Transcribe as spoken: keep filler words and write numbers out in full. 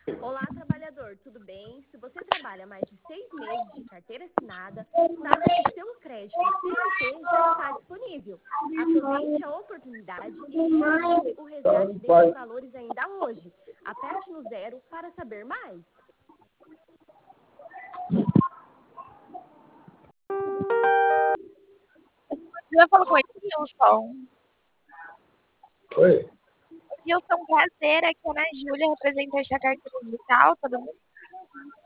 Olá, trabalhador, tudo bem? Se você trabalha mais de seis meses de carteira assinada, saiba que o seu crédito C L T já está disponível. Aproveite a oportunidade e realize o resgate desses valores ainda hoje. Aperte no zero para saber mais. Eu falo com ele, Wilson. Oi. Wilson, prazer, aqui é a Ana Júlia, representante da carteira digital, tudo bem?